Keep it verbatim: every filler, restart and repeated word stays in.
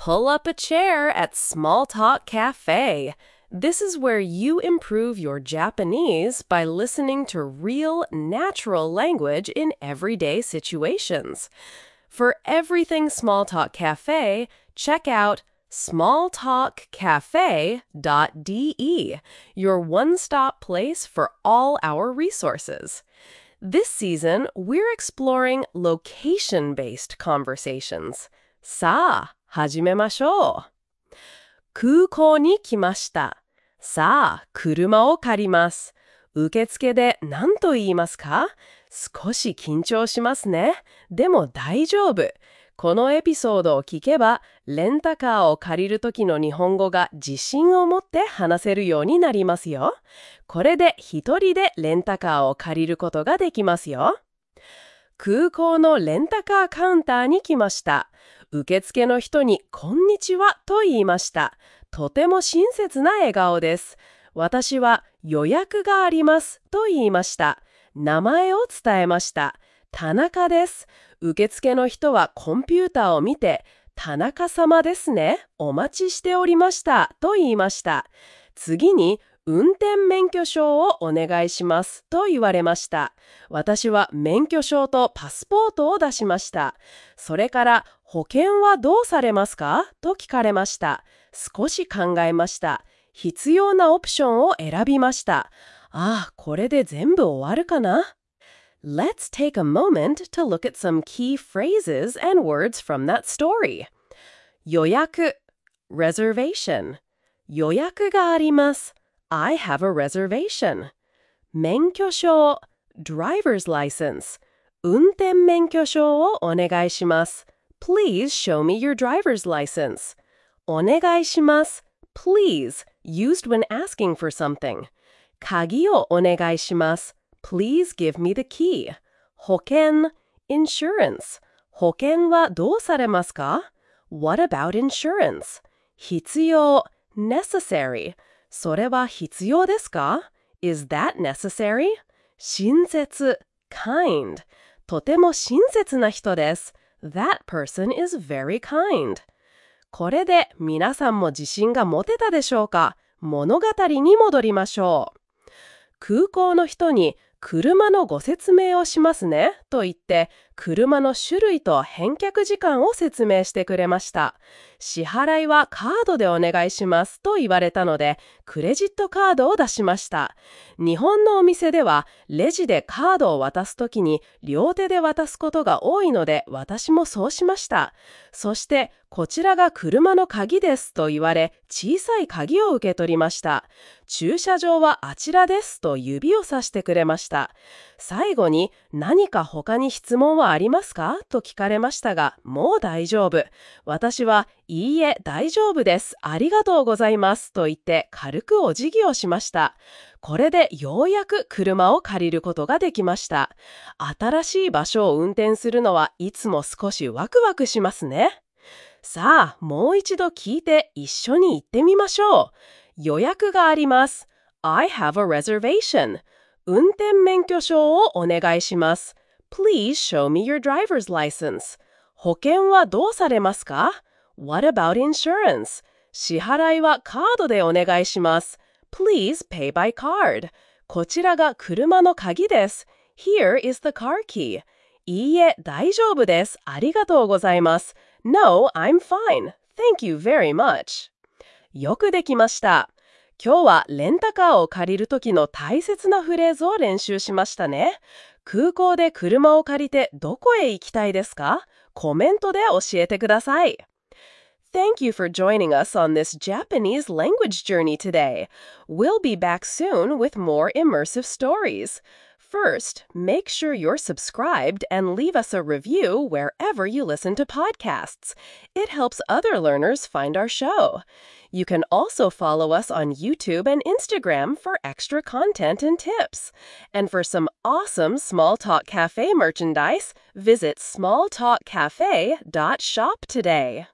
Pull up a chair at Small Talk Cafe. This is where you improve your Japanese by listening to real, natural language in everyday situations. For everything Small Talk Cafe, check out small talk cafe dot d e, your one-stop place for all our resources. This season, we're exploring location-based conversations. さあ、始めましょう。空港に来ました。さあ、車を借ります。受付で何と言いますか？少し緊張しますね。でも大丈夫。このエピソードを聞けば、レンタカーを借りるときの日本語が自信を持って話せるようになりますよ。これで一人でレンタカーを借りることができますよ。空港のレンタカーカウンターに来ました。受付の人にこんにちはと言いました。とても親切な笑顔です。私は予約がありますと言いました。名前を伝えました。田中です。受付の人はコンピューターを見て、田中様ですね。お待ちしておりましたと言いました。次に、運転免許証をお願いしますと言われました。私は免許証とパスポートを出しました。それから、保険はどうされますかと聞かれました。少し考えました。必要なオプションを選びました。ああ、これで全部終わるかな？Let's take a moment to look at some key phrases and words from that story. 予約 reservation 予約があります。I have a reservation. 免許証 driver's license 運転免許証をお願いします。Please show me your driver's license. お願いします。Please used when asking for something. 鍵をお願いします。Please give me the key. 保険 insurance 保険はどうされますか？ What about insurance? 必要 necessary それは必要ですか？ Is that necessary? 親切 kind とても親切な人です。That person is very kind. これで皆さんも自信が持てたでしょうか？物語に戻りましょう。空港の人に車のご説明をしますねと言って車の種類と返却時間を説明してくれました。支払いはカードでお願いしますと言われたのでクレジットカードを出しました。日本のお店ではレジでカードを渡すときに両手で渡すことが多いので私もそうしました。そしてこちらが車の鍵ですと言われ小さい鍵を受け取りました。駐車場はあちらですと指をさしてくれました。最後に何か他に質問はありますかと聞かれましたが、もう大丈夫。私はいいえ大丈夫です。ありがとうございますと言って軽くお辞儀をしました。これでようやく車を借りることができました。新しい場所を運転するのはいつも少しワクワクしますね。さあ、もう一度聞いて一緒に行ってみましょう。予約があります。I have a reservation. 運転免許証をお願いします。Please show me your driver's license. 保険はどうされますか？ What about insurance? 支払いはカードでお願いします。Please pay by card. こちらが車の鍵です。Here is the car key. いいえ、大丈夫です。ありがとうございます。No, I'm fine. Thank you very much. よくできました。今日はレンタカーを借りるときの大切なフレーズを練習しましたね。空港で車を借りてどこへ行きたいですか？コメントで教えてください。Thank you for joining us on this Japanese language journey today. We'll be back soon with more immersive stories. First, make sure you're subscribed and leave us a review wherever you listen to podcasts. It helps other learners find our show. You can also follow us on YouTube and Instagram for extra content and tips. And for some awesome Small Talk Cafe merchandise, visit small talk cafe dot shop today.